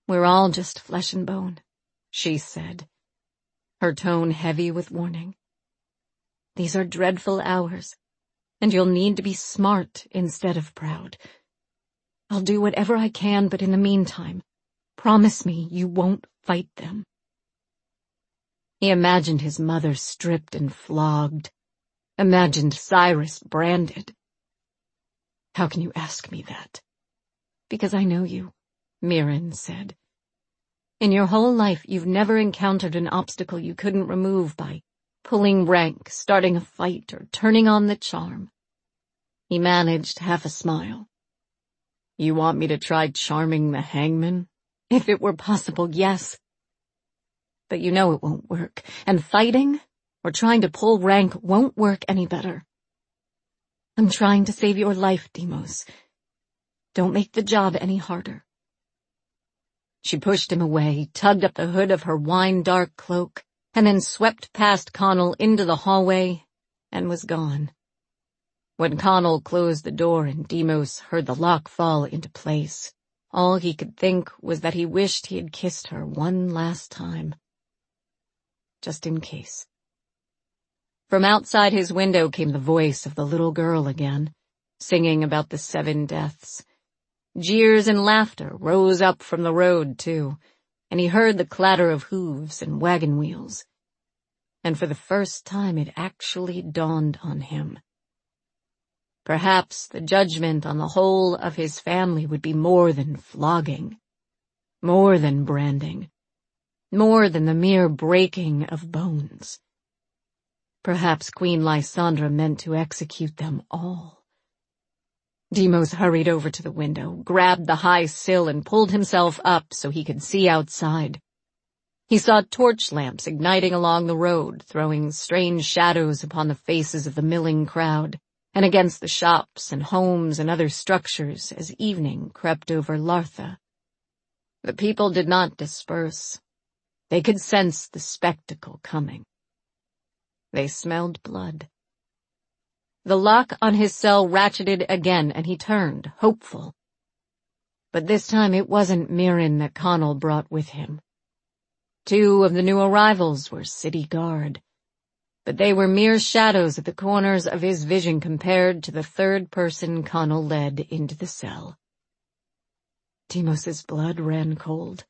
We're all just flesh and bone, she said, her tone heavy with warning. These are dreadful hours, and you'll need to be smart instead of proud. I'll do whatever I can, but in the meantime, promise me you won't fight them. He imagined his mother stripped and flogged, imagined Cyrus branded. How can you ask me that? Because I know you, Mirren said. In your whole life, you've never encountered an obstacle you couldn't remove by pulling rank, starting a fight, or turning on the charm. He managed half a smile. You want me to try charming the hangman? If it were possible, yes. But you know it won't work, and fighting or trying to pull rank won't work any better. I'm trying to save your life, Deimos. Don't make the job any harder. She pushed him away, tugged up the hood of her wine-dark cloak, and then swept past Connell into the hallway and was gone. When Connell closed the door and Deimos heard the lock fall into place, all he could think was that he wished he had kissed her one last time. Just in case. From outside his window came the voice of the little girl again, singing about the 7 deaths. Jeers and laughter rose up from the road, too, and he heard the clatter of hooves and wagon wheels. And for the first time it actually dawned on him. Perhaps the judgment on the whole of his family would be more than flogging, more than branding, more than the mere breaking of bones. Perhaps Queen Lysandra meant to execute them all. Deimos hurried over to the window, grabbed the high sill and pulled himself up so he could see outside. He saw torch lamps igniting along the road, throwing strange shadows upon the faces of the milling crowd, and against the shops and homes and other structures as evening crept over Lartha. The people did not disperse. They could sense the spectacle coming. They smelled blood. The lock on his cell ratcheted again, and he turned, hopeful. But this time it wasn't Mirren that Connell brought with him. 2 of the new arrivals were city guard, but they were mere shadows at the corners of his vision compared to the 3rd person Connell led into the cell. Deimos's blood ran cold.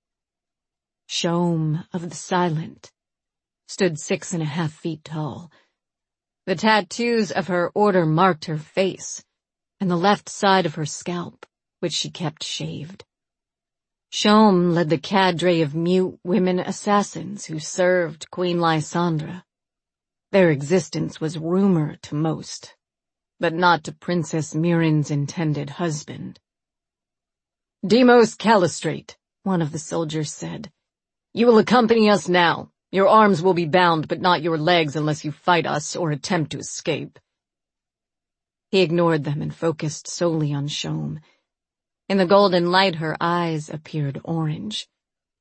Shome of the Silent stood 6.5 feet tall. The tattoos of her order marked her face and the left side of her scalp, which she kept shaved. Shome led the cadre of mute women assassins who served Queen Lysandra. Their existence was rumor to most, but not to Princess Mirren's intended husband. Deimos Callistrate, one of the soldiers said. You will accompany us now. Your arms will be bound, but not your legs unless you fight us or attempt to escape. He ignored them and focused solely on Shome. In the golden light, her eyes appeared orange.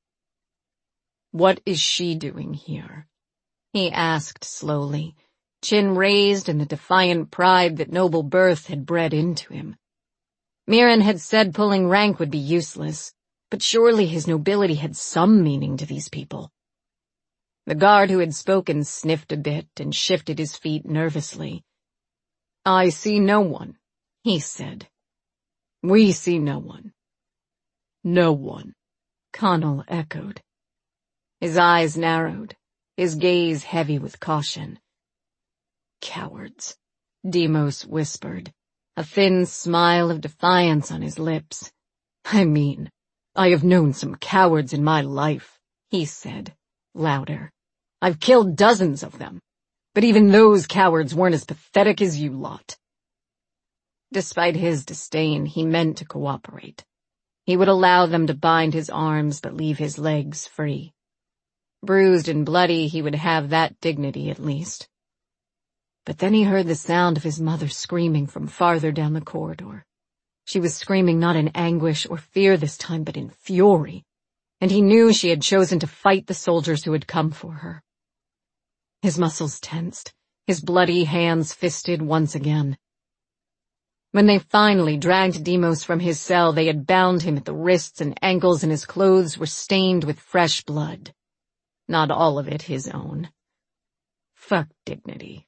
What is she doing here? He asked slowly, chin raised in the defiant pride that noble birth had bred into him. Mirren had said pulling rank would be useless, but surely his nobility had some meaning to these people. The guard who had spoken sniffed a bit and shifted his feet nervously. I see no one, he said. We see no one. No one, Connell echoed. His eyes narrowed, his gaze heavy with caution. Cowards, Deimos whispered, a thin smile of defiance on his lips. I mean, I have known some cowards in my life, he said, louder. I've killed dozens of them, but even those cowards weren't as pathetic as you lot. Despite his disdain, he meant to cooperate. He would allow them to bind his arms but leave his legs free. Bruised and bloody, he would have that dignity at least. But then he heard the sound of his mother screaming from farther down the corridor. She was screaming not in anguish or fear this time, but in fury, and he knew she had chosen to fight the soldiers who had come for her. His muscles tensed, his bloody hands fisted once again. When they finally dragged Deimos from his cell, they had bound him at the wrists and ankles, and his clothes were stained with fresh blood. Not all of it his own. Fuck dignity.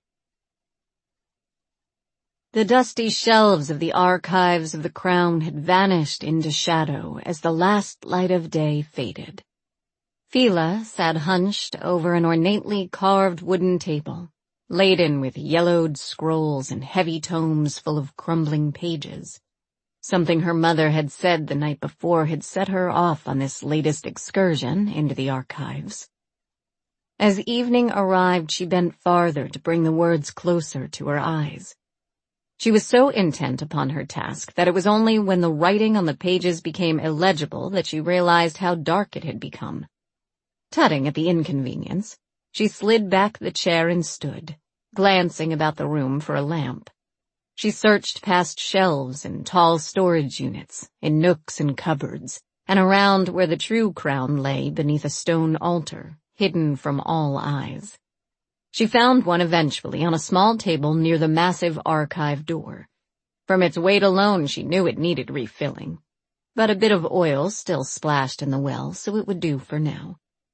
The dusty shelves of the archives of the Crown had vanished into shadow as the last light of day faded. Fila sat hunched over an ornately carved wooden table, laden with yellowed scrolls and heavy tomes full of crumbling pages. Something her mother had said the night before had set her off on this latest excursion into the archives. As evening arrived, she bent farther to bring the words closer to her eyes. She was so intent upon her task that it was only when the writing on the pages became illegible that she realized how dark it had become. Tutting at the inconvenience, she slid back the chair and stood, glancing about the room for a lamp. She searched past shelves and tall storage units, in nooks and cupboards, and around where the true crown lay beneath a stone altar, hidden from all eyes. She found one eventually on a small table near the massive archive door. From its weight alone, she knew it needed refilling, but a bit of oil still splashed in the well, so it would do for now.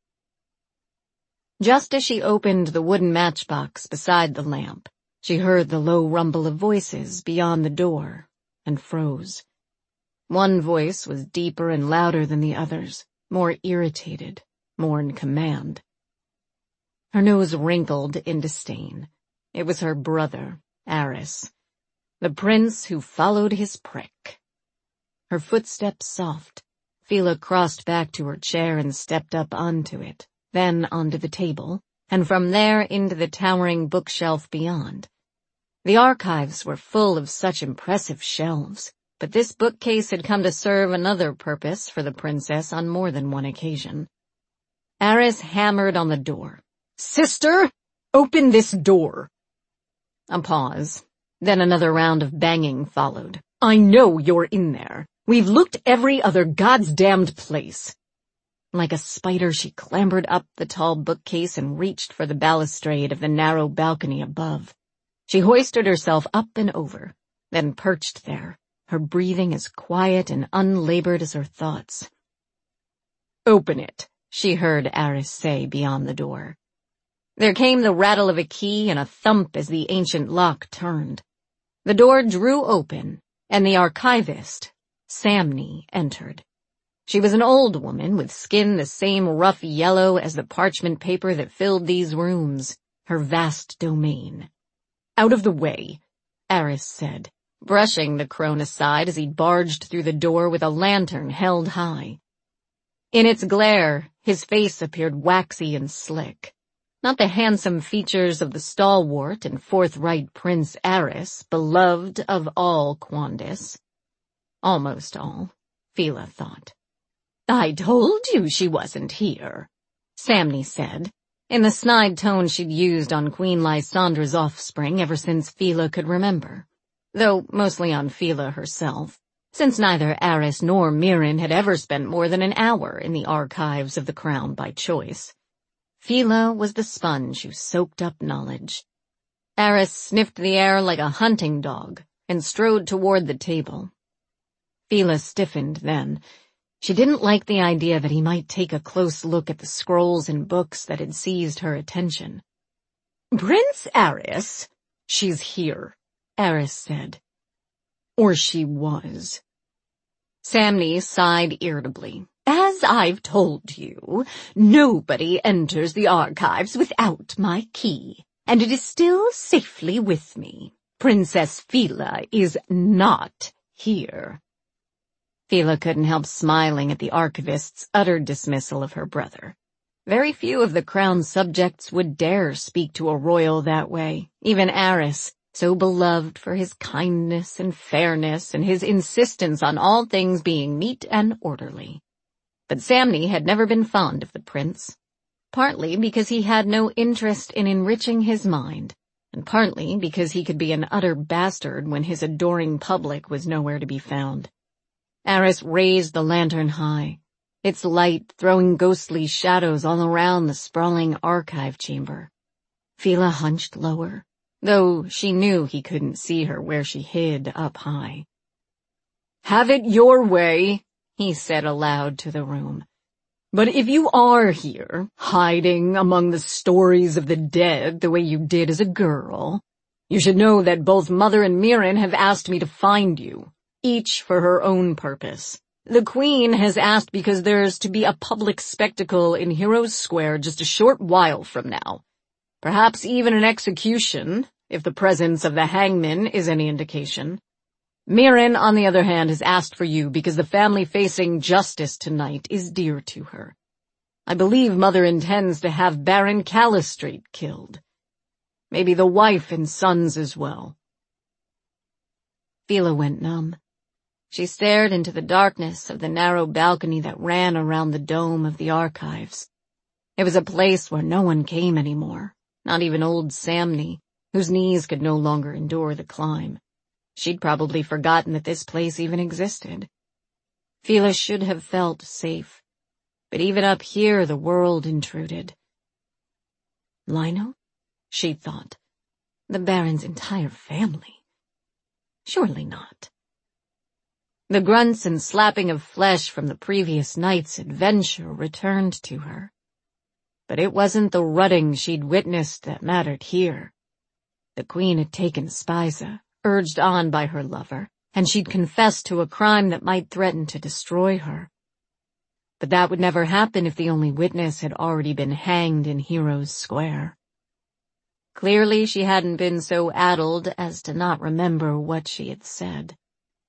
Just as she opened the wooden matchbox beside the lamp, she heard the low rumble of voices beyond the door and froze. One voice was deeper and louder than the others, more irritated, more in command. Her nose wrinkled in disdain. It was her brother, Aris, the prince who followed his prick. Her footsteps soft, Fila crossed back to her chair and stepped up onto it, then onto the table, and from there into the towering bookshelf beyond. The archives were full of such impressive shelves, but this bookcase had come to serve another purpose for the princess on more than one occasion. Aris hammered on the door. "Sister, open this door." A pause, then another round of banging followed. "I know you're in there. We've looked every other goddamned place." Like a spider, she clambered up the tall bookcase and reached for the balustrade of the narrow balcony above. She hoisted herself up and over, then perched there, her breathing as quiet and unlabored as her thoughts. "Open it," she heard Aris say beyond the door. There came the rattle of a key and a thump as the ancient lock turned. The door drew open, and the archivist, Samni, entered. She was an old woman with skin the same rough yellow as the parchment paper that filled these rooms, her vast domain. "Out of the way," Aris said, brushing the crone aside as he barged through the door with a lantern held high. In its glare, his face appeared waxy and slick. Not the handsome features of the stalwart and forthright Prince Aris, beloved of all Quandis. Almost all, Fila thought. "I told you she wasn't here," Samni said, in the snide tone she'd used on Queen Lysandra's offspring ever since Fila could remember, though mostly on Fila herself, since neither Aris nor Mirren had ever spent more than an hour in the archives of the Crown by choice. Fila was the sponge who soaked up knowledge. Aris sniffed the air like a hunting dog and strode toward the table. Fila stiffened then. She didn't like the idea that he might take a close look at the scrolls and books that had seized her attention. "Prince Aris?" "She's here," Aris said. "Or she was." Samni sighed irritably. "As I've told you, nobody enters the archives without my key, and it is still safely with me. Princess Fila is not here." Fila couldn't help smiling at the archivist's utter dismissal of her brother. Very few of the crown's subjects would dare speak to a royal that way, even Aris, so beloved for his kindness and fairness and his insistence on all things being neat and orderly. But Samni had never been fond of the prince, partly because he had no interest in enriching his mind, and partly because he could be an utter bastard when his adoring public was nowhere to be found. Aris raised the lantern high, its light throwing ghostly shadows all around the sprawling archive chamber. Fila hunched lower, though she knew he couldn't see her where she hid up high. "Have it your way," he said aloud to the room. "But if you are here, hiding among the stories of the dead the way you did as a girl, you should know that both Mother and Mirren have asked me to find you, each for her own purpose. The Queen has asked because there's to be a public spectacle in Heroes Square just a short while from now. Perhaps even an execution, if the presence of the hangman is any indication. Mirren, on the other hand, has asked for you because the family facing justice tonight is dear to her. I believe Mother intends to have Baron Calistrait killed. Maybe the wife and sons as well." Fila went numb. She stared into the darkness of the narrow balcony that ran around the dome of the archives. It was a place where no one came anymore, not even old Samney, whose knees could no longer endure the climb. She'd probably forgotten that this place even existed. Fila should have felt safe, but even up here the world intruded. Lionel? She thought. The Baron's entire family? Surely not. The grunts and slapping of flesh from the previous night's adventure returned to her. But it wasn't the rutting she'd witnessed that mattered here. The Queen had taken Spiza, urged on by her lover, and she'd confessed to a crime that might threaten to destroy her. But that would never happen if the only witness had already been hanged in Heroes Square. Clearly she hadn't been so addled as to not remember what she had said.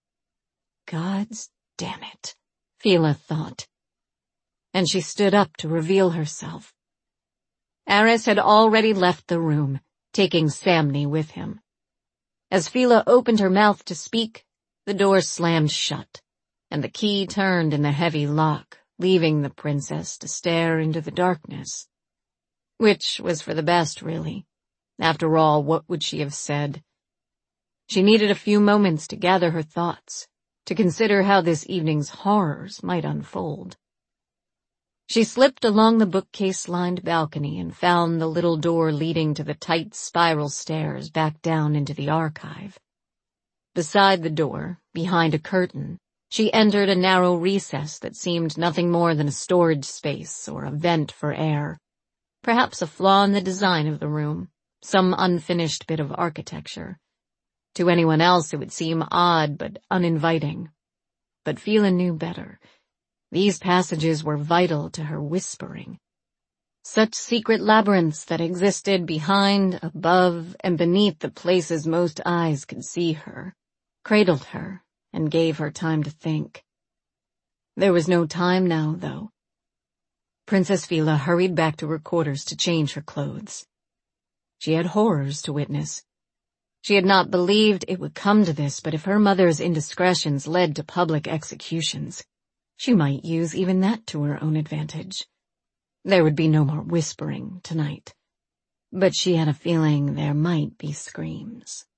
Gods damn it, Fila thought. And she stood up to reveal herself. Aris had already left the room, taking Samney with him. As Fila opened her mouth to speak, the door slammed shut, and the key turned in the heavy lock, leaving the princess to stare into the darkness. Which was for the best, really. After all, what would she have said? She needed a few moments to gather her thoughts, to consider how this evening's horrors might unfold. She slipped along the bookcase-lined balcony and found the little door leading to the tight spiral stairs back down into the archive. Beside the door, behind a curtain, she entered a narrow recess that seemed nothing more than a storage space or a vent for air. Perhaps a flaw in the design of the room, some unfinished bit of architecture. To anyone else it would seem odd but uninviting. But Fila knew better. These passages were vital to her whispering. Such secret labyrinths that existed behind, above, and beneath the places most eyes could see her, cradled her, and gave her time to think. There was no time now, though. Princess Fila hurried back to her quarters to change her clothes. She had horrors to witness. She had not believed it would come to this, but if her mother's indiscretions led to public executions, she might use even that to her own advantage. There would be no more whispering tonight, but she had a feeling there might be screams.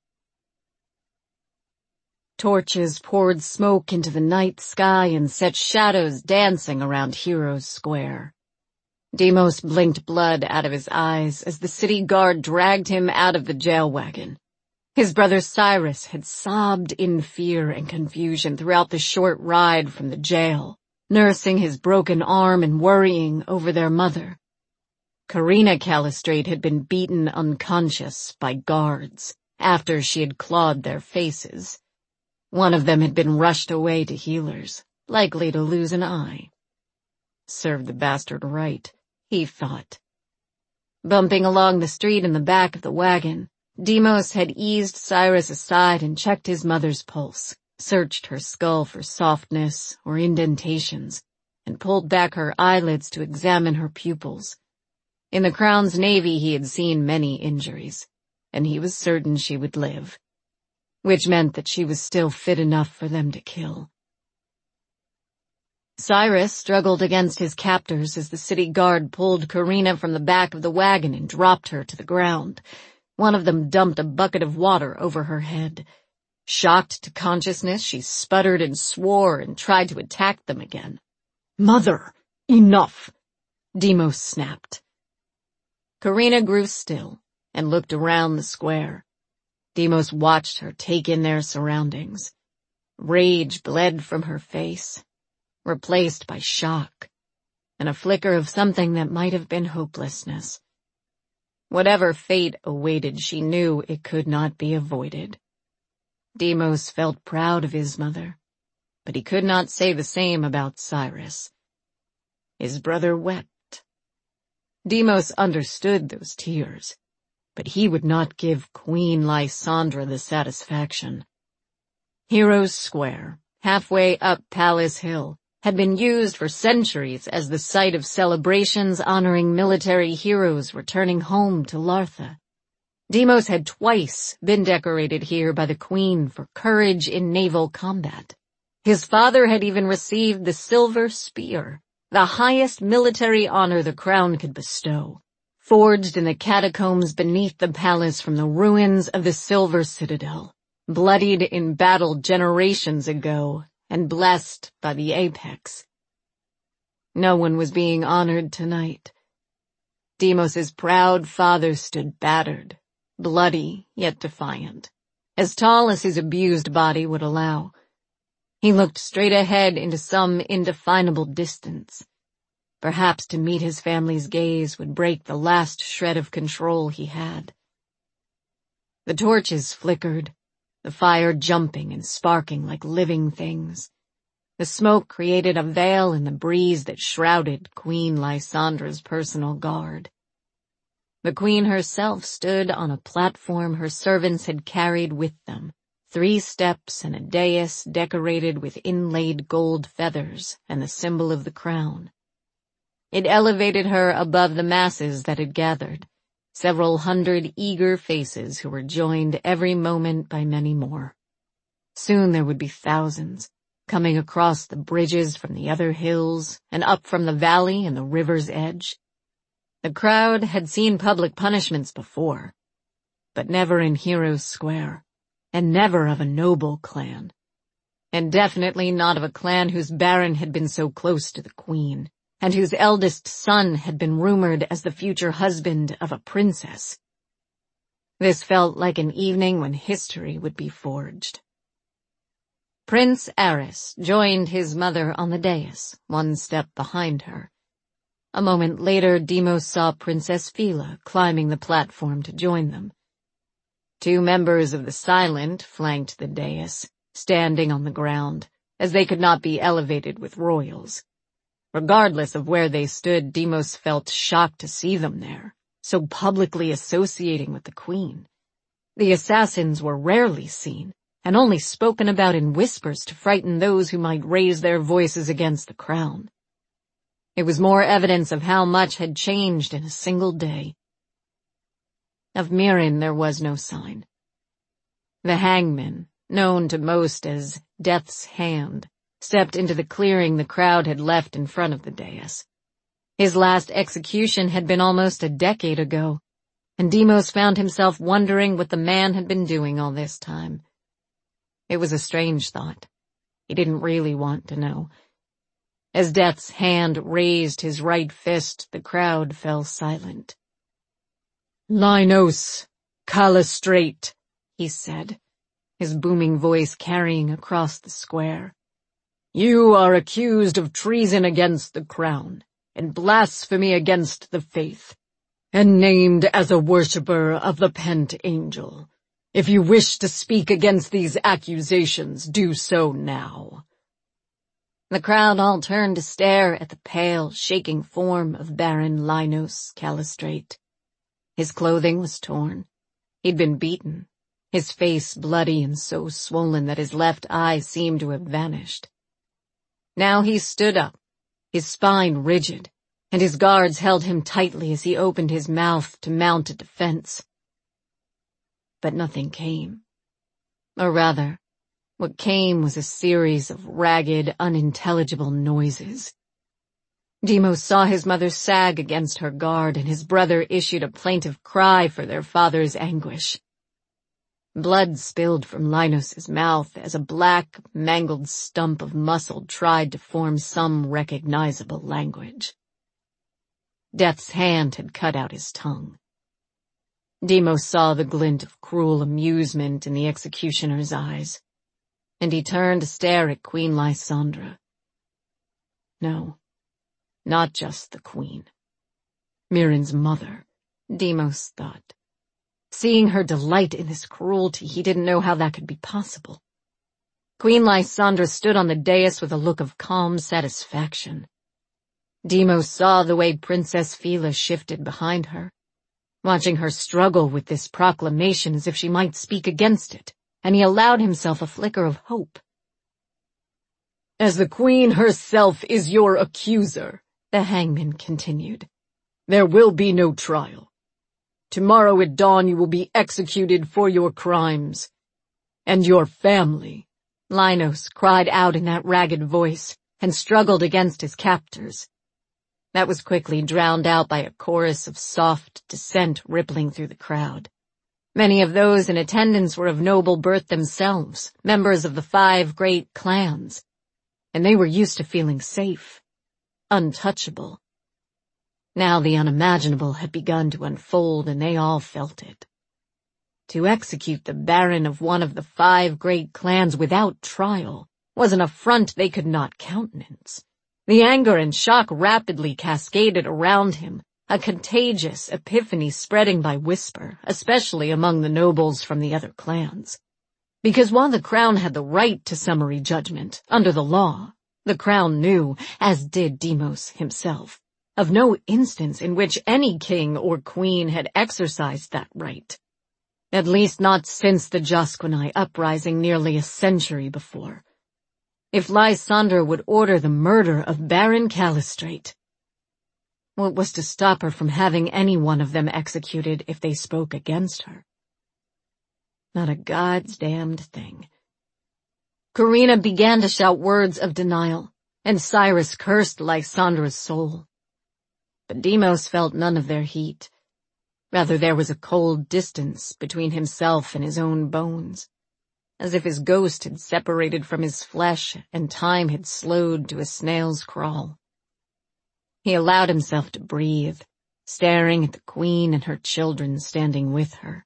Torches poured smoke into the night sky and set shadows dancing around Heroes Square. Demos blinked blood out of his eyes as the city guard dragged him out of the jail wagon. His brother Cyrus had sobbed in fear and confusion throughout the short ride from the jail, nursing his broken arm and worrying over their mother. Karina Calistrait had been beaten unconscious by guards after she had clawed their faces. One of them had been rushed away to healers, likely to lose an eye. Served the bastard right, he thought. Bumping along the street in the back of the wagon, Demos had eased Cyrus aside and checked his mother's pulse, searched her skull for softness or indentations, and pulled back her eyelids to examine her pupils. In the Crown's Navy he had seen many injuries, and he was certain she would live, which meant that she was still fit enough for them to kill. Cyrus struggled against his captors as the city guard pulled Karina from the back of the wagon and dropped her to the ground. One of them dumped a bucket of water over her head. Shocked to consciousness, she sputtered and swore and tried to attack them again. "Mother, enough!" Demos snapped. Karina grew still and looked around the square, Deimos watched her take in their surroundings. Rage bled from her face, replaced by shock, and a flicker of something that might have been hopelessness. Whatever fate awaited, she knew it could not be avoided. Deimos felt proud of his mother, but he could not say the same about Cyrus. His brother wept. Deimos understood those tears, but he would not give Queen Lysandra the satisfaction. Heroes Square, halfway up Palace Hill, had been used for centuries as the site of celebrations honoring military heroes returning home to Lartha. Deimos had twice been decorated here by the Queen for courage in naval combat. His father had even received the Silver Spear, the highest military honor the crown could bestow, forged in the catacombs beneath the palace from the ruins of the Silver Citadel, bloodied in battle generations ago, and blessed by the apex. No one was being honored tonight. Deimos's proud father stood battered, bloody yet defiant, as tall as his abused body would allow. He looked straight ahead into some indefinable distance. Perhaps to meet his family's gaze would break the last shred of control he had. The torches flickered, the fire jumping and sparking like living things. The smoke created a veil in the breeze that shrouded Queen Lysandra's personal guard. The queen herself stood on a platform her servants had carried with them, 3 steps and a dais decorated with inlaid gold feathers and the symbol of the crown. It elevated her above the masses that had gathered, several hundred eager faces who were joined every moment by many more. Soon there would be thousands, coming across the bridges from the other hills and up from the valley and the river's edge. The crowd had seen public punishments before, but never in Heroes Square, and never of a noble clan, and definitely not of a clan whose baron had been so close to the queen, and whose eldest son had been rumored as the future husband of a princess. This felt like an evening when history would be forged. Prince Aris joined his mother on the dais, 1 step behind her. A moment later, Deimos saw Princess Phila climbing the platform to join them. 2 members of the Silent flanked the dais, standing on the ground, as they could not be elevated with royals. Regardless of where they stood, Deimos felt shocked to see them there, so publicly associating with the queen. The assassins were rarely seen, and only spoken about in whispers to frighten those who might raise their voices against the crown. It was more evidence of how much had changed in a single day. Of Mirren there was no sign. The hangman, known to most as Death's Hand, stepped into the clearing the crowd had left in front of the dais. His last execution had been almost a decade ago, and Deimos found himself wondering what the man had been doing all this time. It was a strange thought. He didn't really want to know. As Death's Hand raised his right fist, the crowd fell silent. "Lynos, Callistrate," he said, his booming voice carrying across the square. "You are accused of treason against the crown, and blasphemy against the faith, and named as a worshipper of the Pent Angel. If you wish to speak against these accusations, do so now." The crowd all turned to stare at the pale, shaking form of Baron Lynos Callistrate. His clothing was torn. He'd been beaten, his face bloody and so swollen that his left eye seemed to have vanished. Now he stood up, his spine rigid, and his guards held him tightly as he opened his mouth to mount a defense. But nothing came. Or rather, what came was a series of ragged, unintelligible noises. Deimos saw his mother sag against her guard, and his brother issued a plaintive cry for their father's anguish. Blood spilled from Lynos's mouth as a black, mangled stump of muscle tried to form some recognizable language. Death's Hand had cut out his tongue. Demos saw the glint of cruel amusement in the executioner's eyes, and he turned to stare at Queen Lysandra. No, not just the queen. Mirren's mother, Demos thought. Seeing her delight in this cruelty, he didn't know how that could be possible. Queen Lysandra stood on the dais with a look of calm satisfaction. Demos saw the way Princess Fila shifted behind her, watching her struggle with this proclamation as if she might speak against it, and he allowed himself a flicker of hope. "As the queen herself is your accuser," the hangman continued, "there will be no trial. Tomorrow at dawn you will be executed for your crimes. And your family," Linos cried out in that ragged voice, and struggled against his captors. That was quickly drowned out by a chorus of soft dissent rippling through the crowd. Many of those in attendance were of noble birth themselves, members of the 5 great clans, and they were used to feeling safe, untouchable. Now the unimaginable had begun to unfold, and they all felt it. To execute the Baron of one of the 5 great clans without trial was an affront they could not countenance. The anger and shock rapidly cascaded around him, a contagious epiphany spreading by whisper, especially among the nobles from the other clans. Because while the crown had the right to summary judgment under the law, the crown knew, as did Demos himself, of no instance in which any king or queen had exercised that right. At least not since the Josquinai uprising nearly a century before. If Lysandra would order the murder of Baron Callistrate, what was to stop her from having any one of them executed if they spoke against her? Not a God's damned thing. Karina began to shout words of denial, and Cyrus cursed Lysandra's soul. But Demos felt none of their heat. Rather, there was a cold distance between himself and his own bones, as if his ghost had separated from his flesh and time had slowed to a snail's crawl. He allowed himself to breathe, staring at the queen and her children standing with her.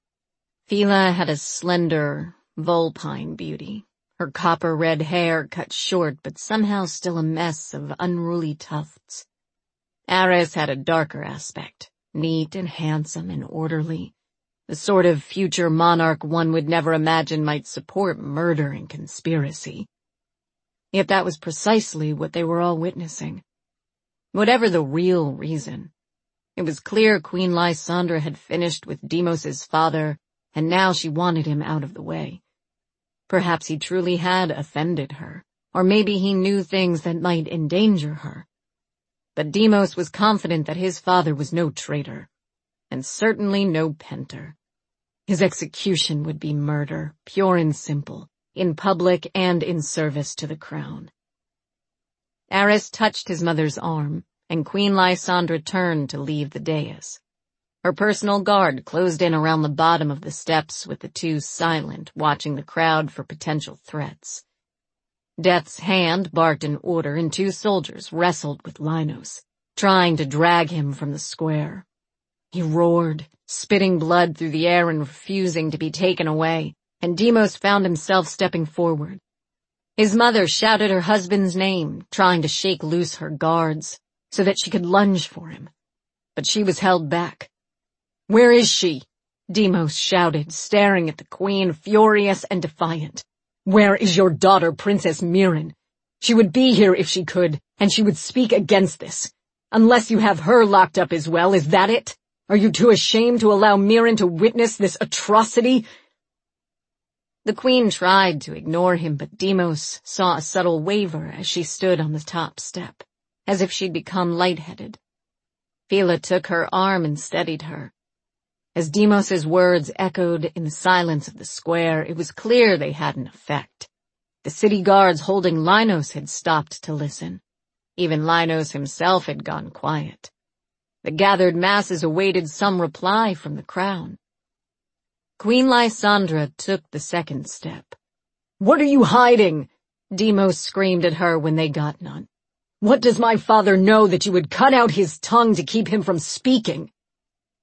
Fila had a slender, vulpine beauty, her copper-red hair cut short but somehow still a mess of unruly tufts. Ares had a darker aspect, neat and handsome and orderly, the sort of future monarch one would never imagine might support murder and conspiracy. Yet that was precisely what they were all witnessing. Whatever the real reason, it was clear Queen Lysandra had finished with Demos's father, and now she wanted him out of the way. Perhaps he truly had offended her, or maybe he knew things that might endanger her. But Demos was confident that his father was no traitor, and certainly no penter. His execution would be murder, pure and simple, in public and in service to the crown. Ares touched his mother's arm, and Queen Lysandra turned to leave the dais. Her personal guard closed in around the bottom of the steps, with the two silent, watching the crowd for potential threats. Death's hand barked an order, and 2 soldiers wrestled with Linos, trying to drag him from the square. He roared, spitting blood through the air and refusing to be taken away, and Demos found himself stepping forward. His mother shouted her husband's name, trying to shake loose her guards, so that she could lunge for him. But she was held back. "Where is she?" Demos shouted, staring at the queen, furious and defiant. "Where is your daughter, Princess Mirren? She would be here if she could, and she would speak against this. Unless you have her locked up as well, is that it? Are you too ashamed to allow Mirren to witness this atrocity?" The queen tried to ignore him, but Demos saw a subtle waver as she stood on the top step, as if she'd become lightheaded. Fila took her arm and steadied her. As Demos's words echoed in the silence of the square, it was clear they had an effect. The city guards holding Linos had stopped to listen. Even Linos himself had gone quiet. The gathered masses awaited some reply from the crown. Queen Lysandra took the second step. "What are you hiding?" Demos screamed at her when they got none. "What does my father know that you would cut out his tongue to keep him from speaking?"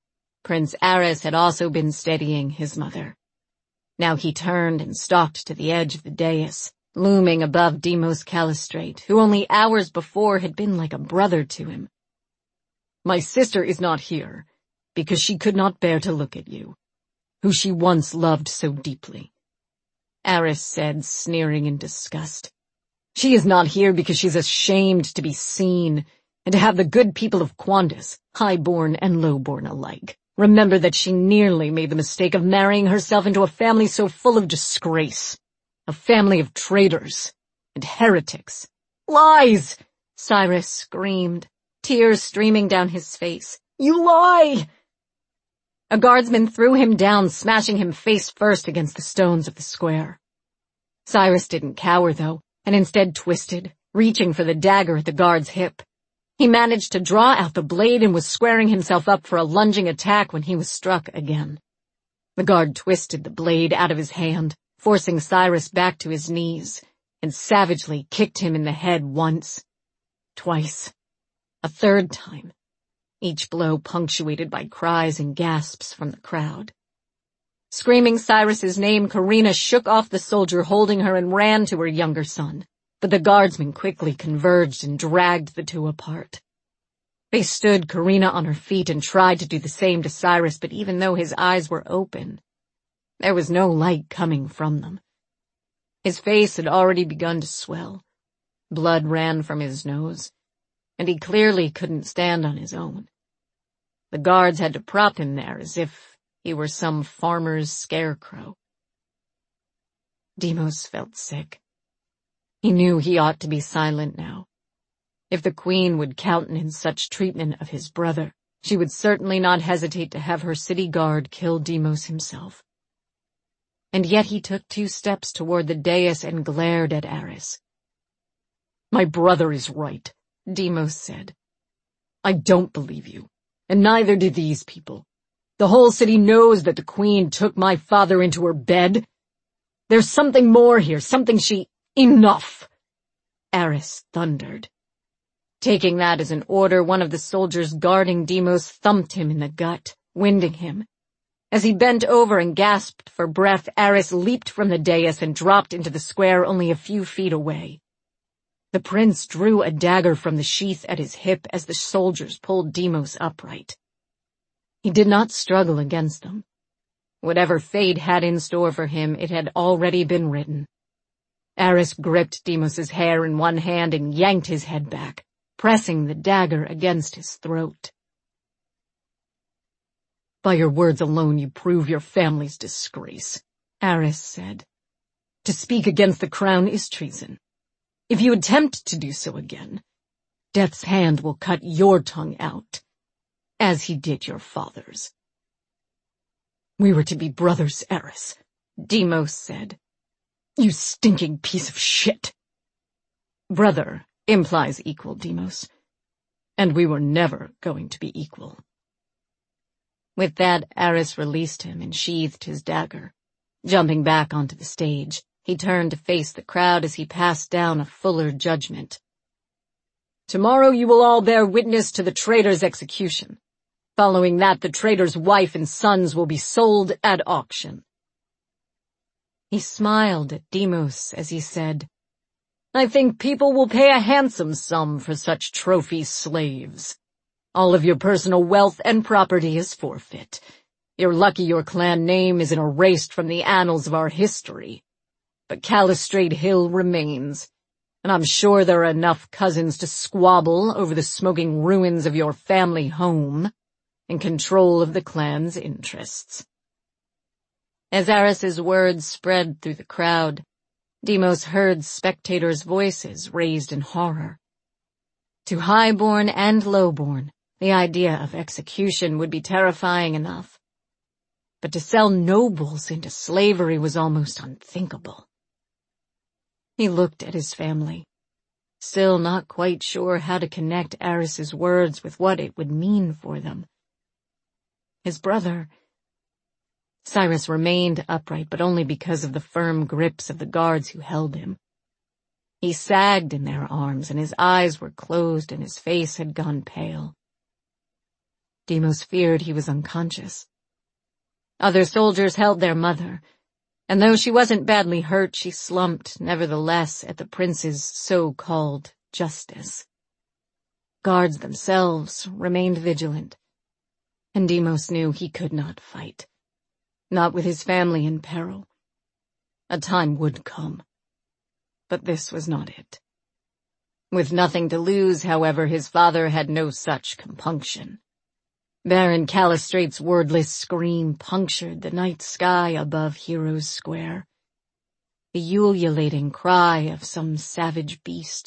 Prince Aris had also been steadying his mother. Now he turned and stalked to the edge of the dais, looming above Demos Callistrate, who only hours before had been like a brother to him. My sister is not here, because she could not bear to look at you, who she once loved so deeply. Aris said, sneering in disgust. She is not here because she's ashamed to be seen, and to have the good people of Quandus, high-born and low-born alike, remember that she nearly made the mistake of marrying herself into a family so full of disgrace. A family of traitors and heretics. Lies! Cyrus screamed, tears streaming down his face. You lie! A guardsman threw him down, smashing him face first against the stones of the square. Cyrus didn't cower, though, and instead twisted, reaching for the dagger at the guard's hip. He managed to draw out the blade and was squaring himself up for a lunging attack when he was struck again. The guard twisted the blade out of his hand, forcing Cyrus back to his knees, and savagely kicked him in the head once, twice, a third time, each blow punctuated by cries and gasps from the crowd. Screaming Cyrus's name, Karina shook off the soldier holding her and ran to her younger son, but the guardsmen quickly converged and dragged the two apart. They stood Karina on her feet and tried to do the same to Cyrus, but even though his eyes were open, there was no light coming from them. His face had already begun to swell. Blood ran from his nose, and he clearly couldn't stand on his own. The guards had to prop him there as if he were some farmer's scarecrow. Demos felt sick. He knew he ought to be silent now. If the queen would countenance such treatment of his brother, she would certainly not hesitate to have her city guard kill Demos himself. And yet he took 2 steps toward the dais and glared at Aris. My brother is right, Demos said. I don't believe you, and neither do these people. The whole city knows that the queen took my father into her bed. There's something more here, something she— Enough! Aris thundered. Taking that as an order, one of the soldiers guarding Demos thumped him in the gut, winding him. As he bent over and gasped for breath, Aris leaped from the dais and dropped into the square only a few feet away. The prince drew a dagger from the sheath at his hip as the soldiers pulled Demos upright. He did not struggle against them. Whatever fate had in store for him, it had already been written. Aris gripped Demos's hair in one hand and yanked his head back, pressing the dagger against his throat. By your words alone you prove your family's disgrace, Aris said. To speak against the crown is treason. If you attempt to do so again, Death's hand will cut your tongue out, as he did your father's. We were to be brothers, Aris, Demos said. You stinking piece of shit. Brother implies equal, Demos, and we were never going to be equal. With that, Aris released him and sheathed his dagger. Jumping back onto the stage, he turned to face the crowd as he passed down a fuller judgment. Tomorrow you will all bear witness to the traitor's execution. Following that, the traitor's wife and sons will be sold at auction. He smiled at Demos as he said, I think people will pay a handsome sum for such trophy slaves. All of your personal wealth and property is forfeit. You're lucky your clan name isn't erased from the annals of our history. But Callistrate Hill remains, and I'm sure there are enough cousins to squabble over the smoking ruins of your family home in control of the clan's interests. As Aris's words spread through the crowd, Demos heard spectators' voices raised in horror. To highborn and lowborn, the idea of execution would be terrifying enough. But to sell nobles into slavery was almost unthinkable. He looked at his family, still not quite sure how to connect Aris's words with what it would mean for them. His brother— Cyrus remained upright, but only because of the firm grips of the guards who held him. He sagged in their arms, and his eyes were closed and his face had gone pale. Deimos feared he was unconscious. Other soldiers held their mother, and though she wasn't badly hurt, she slumped, nevertheless, at the prince's so-called justice. Guards themselves remained vigilant, and Deimos knew he could not fight, not with his family in peril. A time would come, but this was not it. With nothing to lose, however, his father had no such compunction. Baron Callistrate's wordless scream punctured the night sky above Heroes Square, the ululating cry of some savage beast.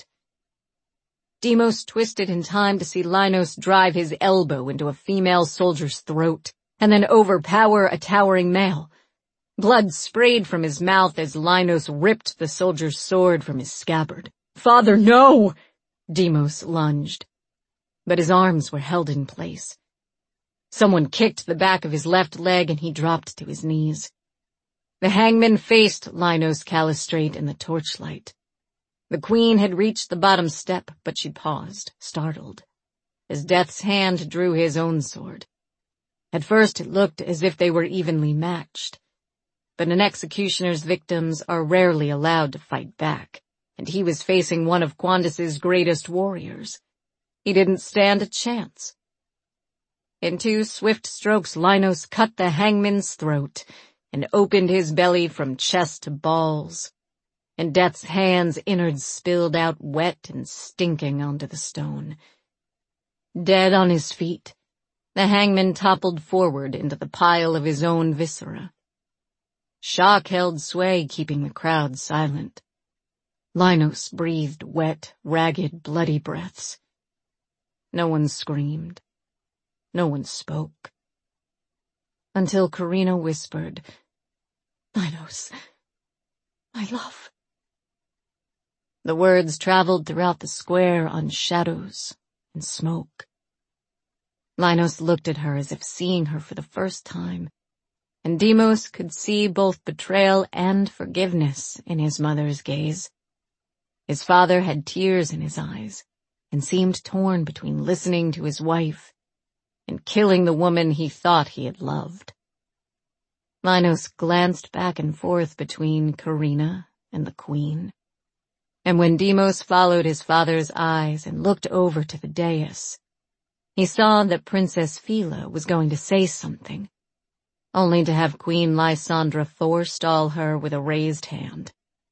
Deimos twisted in time to see Linos drive his elbow into a female soldier's throat and then overpower a towering male. Blood sprayed from his mouth as Linos ripped the soldier's sword from his scabbard. "Father, no!" Deimos lunged, but his arms were held in place. Someone kicked the back of his left leg and he dropped to his knees. The hangman faced Linos Callistrate in the torchlight. The queen had reached the bottom step, but she paused, startled, as Death's hand drew his own sword. At first it looked as if they were evenly matched, but an executioner's victims are rarely allowed to fight back, and he was facing one of Quandus's greatest warriors. He didn't stand a chance. In 2 swift strokes, Linos cut the hangman's throat and opened his belly from chest to balls, and Death's hand's innards spilled out wet and stinking onto the stone. Dead on his feet, the hangman toppled forward into the pile of his own viscera. Shock held sway, keeping the crowd silent. Linos breathed wet, ragged, bloody breaths. No one screamed. No one spoke. Until Karina whispered, "Linos, my love." The words traveled throughout the square on shadows and smoke. Linos looked at her as if seeing her for the first time, and Deimos could see both betrayal and forgiveness in his mother's gaze. His father had tears in his eyes and seemed torn between listening to his wife and killing the woman he thought he had loved. Linos glanced back and forth between Karina and the queen, and when Deimos followed his father's eyes and looked over to the dais, he saw that Princess Phila was going to say something, only to have Queen Lysandra forestall her with a raised hand.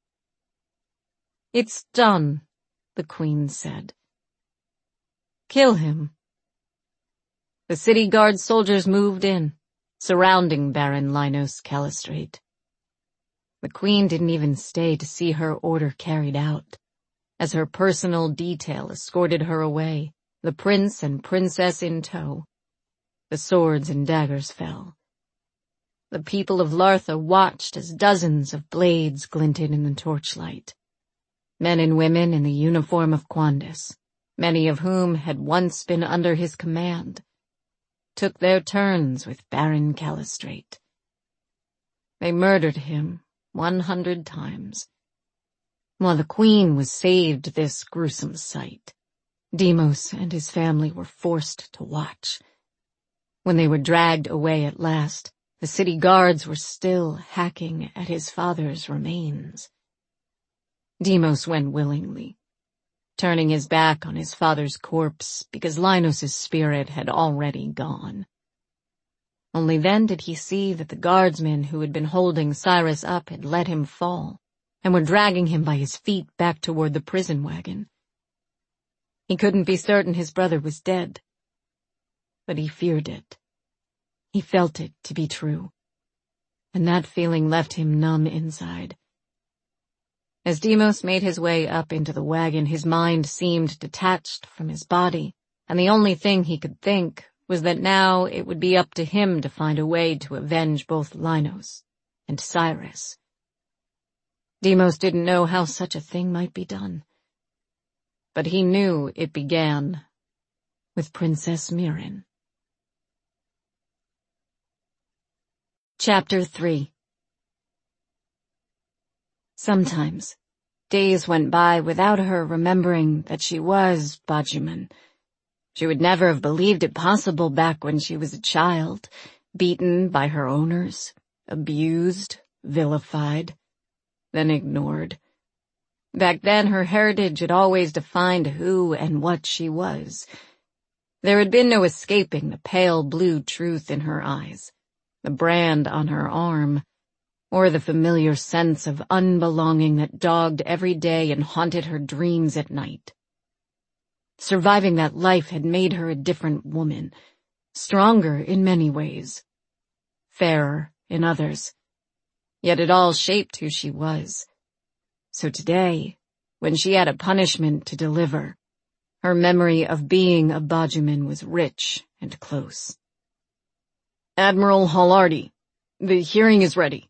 "It's done," the queen said. "Kill him." The city guard soldiers moved in, surrounding Baron Linos Callistrate. The queen didn't even stay to see her order carried out, as her personal detail escorted her away, the prince and princess in tow. The swords and daggers fell. The people of Lartha watched as dozens of blades glinted in the torchlight. Men and women in the uniform of Quandus, many of whom had once been under his command, took their turns with Baron Callistrate. They murdered him 100 times. While the queen was saved this gruesome sight, Deimos and his family were forced to watch. When they were dragged away at last, the city guards were still hacking at his father's remains. Deimos went willingly, turning his back on his father's corpse because Linos' spirit had already gone. Only then did he see that the guardsmen who had been holding Cyrus up had let him fall and were dragging him by his feet back toward the prison wagon. He couldn't be certain his brother was dead, but he feared it. He felt it to be true, and that feeling left him numb inside. As Deimos made his way up into the wagon, his mind seemed detached from his body, and the only thing he could think was that now it would be up to him to find a way to avenge both Linos and Cyrus. Deimos didn't know how such a thing might be done, but he knew it began with Princess Mirin. Chapter 3. Sometimes, days went by without her remembering that she was Bajuman, She would never have believed it possible back when she was a child, beaten by her owners, abused, vilified, then ignored. Back then, her heritage had always defined who and what she was. There had been no escaping the pale blue truth in her eyes, the brand on her arm, or the familiar sense of unbelonging that dogged every day and haunted her dreams at night. Surviving that life had made her a different woman, stronger in many ways, fairer in others. Yet it all shaped who she was. So today, when she had a punishment to deliver, her memory of being a Bajuman was rich and close. "Admiral Hallardy, the hearing is ready."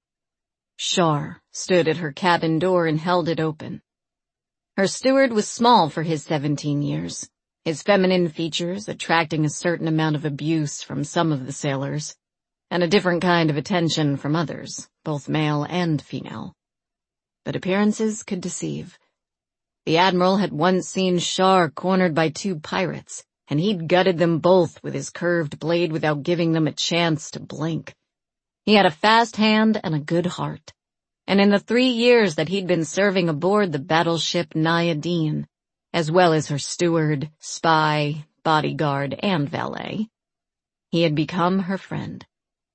Shar stood at her cabin door and held it open. Her steward was small for his 17 years, his feminine features attracting a certain amount of abuse from some of the sailors, and a different kind of attention from others, both male and female. But appearances could deceive. The Admiral had once seen Shar cornered by 2 pirates, and he'd gutted them both with his curved blade without giving them a chance to blink. He had a fast hand and a good heart, and in the 3 years that he'd been serving aboard the battleship Nyadine, as well as her steward, spy, bodyguard, and valet, he had become her friend.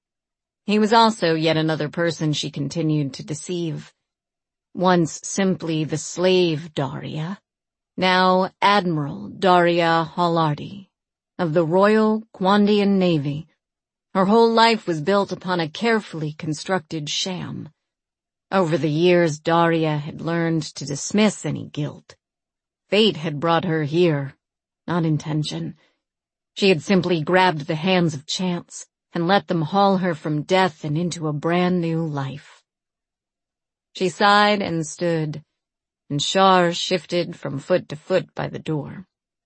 He was also yet another person she continued to deceive. Once simply the slave Daria, now Admiral Daria Hallardy, of the Royal Quandian Navy. Her whole life was built upon a carefully constructed sham. Over the years, Daria had learned to dismiss any guilt. Fate had brought her here, not intention. She had simply grabbed the hands of chance and let them haul her from death and into a brand new life. She sighed and stood, and Shar shifted from foot to foot by the door.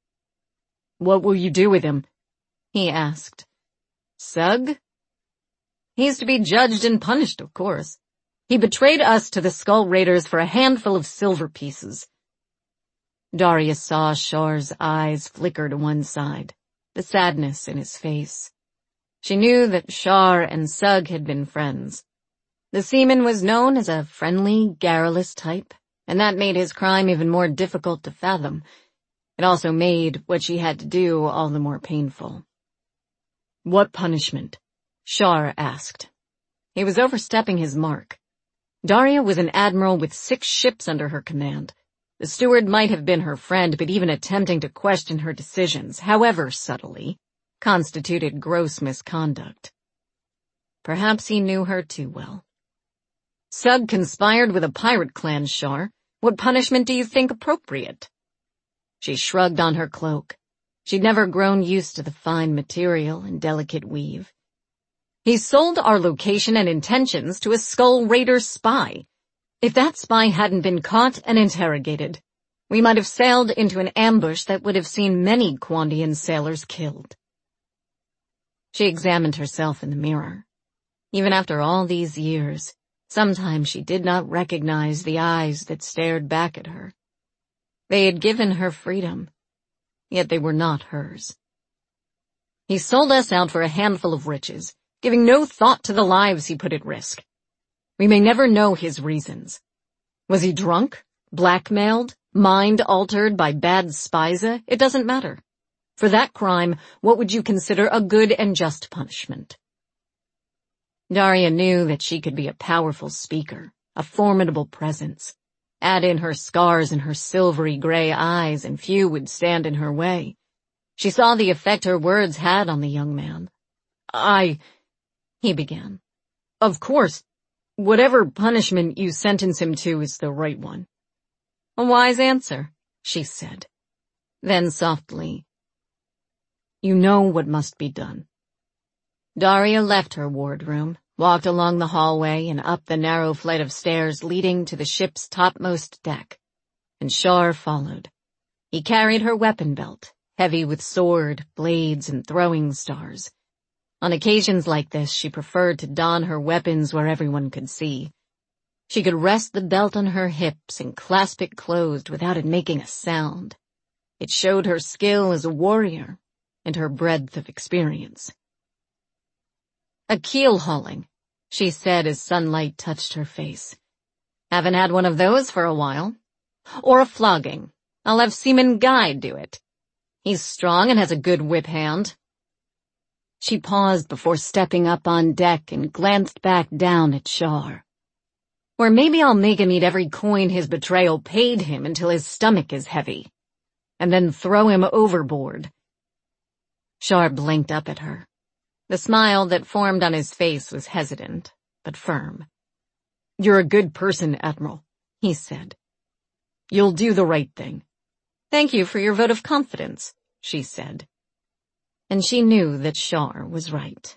"What will you do with him?" he asked. "Sug? He's to be judged and punished, of course. He betrayed us to the Skull Raiders for a handful of silver pieces." Daria saw Shar's eyes flicker to one side, the sadness in his face. She knew that Shar and Sug had been friends. The seaman was known as a friendly, garrulous type, and that made his crime even more difficult to fathom. It also made what she had to do all the more painful. "What punishment?" Shar asked. He was overstepping his mark. Daria was an admiral with 6 ships under her command. The steward might have been her friend, but even attempting to question her decisions, however subtly, constituted gross misconduct. Perhaps he knew her too well. "Sug conspired with a pirate clan, Shar. What punishment do you think appropriate?" She shrugged on her cloak. She'd never grown used to the fine material and delicate weave. "He sold our location and intentions to a Skull Raider spy. If that spy hadn't been caught and interrogated, we might have sailed into an ambush that would have seen many Quandian sailors killed." She examined herself in the mirror. Even after all these years, sometimes she did not recognize the eyes that stared back at her. They had given her freedom, yet they were not hers. "He sold us out for a handful of riches, giving no thought to the lives he put at risk. We may never know his reasons. Was he drunk, blackmailed, mind-altered by bad spisa? It doesn't matter. For that crime, what would you consider a good and just punishment?" Daria knew that she could be a powerful speaker, a formidable presence. Add in her scars and her silvery gray eyes, and few would stand in her way. She saw the effect her words had on the young man. He began. "Of course, whatever punishment you sentence him to is the right one." "A wise answer," she said. Then softly, "You know what must be done." Daria left her wardroom, walked along the hallway and up the narrow flight of stairs leading to the ship's topmost deck, and Shar followed. He carried her weapon belt, heavy with sword, blades, and throwing stars. On occasions like this, she preferred to don her weapons where everyone could see. She could rest the belt on her hips and clasp it closed without it making a sound. It showed her skill as a warrior and her breadth of experience. "A keel hauling," she said as sunlight touched her face. "Haven't had one of those for a while. Or a flogging. I'll have Seaman Guy do it. He's strong and has a good whip hand." She paused before stepping up on deck and glanced back down at Shar. "Or maybe I'll make him eat every coin his betrayal paid him until his stomach is heavy. And then throw him overboard." Shar blinked up at her. The smile that formed on his face was hesitant, but firm. "You're a good person, Admiral," he said. "You'll do the right thing." "Thank you for your vote of confidence," she said. And she knew that Shar was right.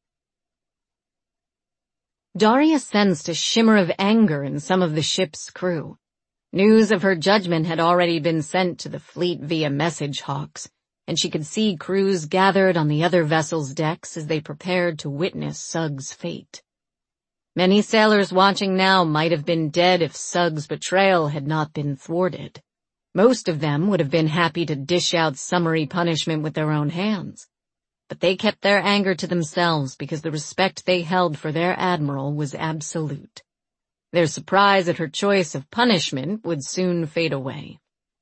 Daria sensed a shimmer of anger in some of the ship's crew. News of her judgment had already been sent to the fleet via message hawks, and she could see crews gathered on the other vessels' decks as they prepared to witness Sug's fate. Many sailors watching now might have been dead if Sug's betrayal had not been thwarted. Most of them would have been happy to dish out summary punishment with their own hands. But they kept their anger to themselves because the respect they held for their admiral was absolute. Their surprise at her choice of punishment would soon fade away.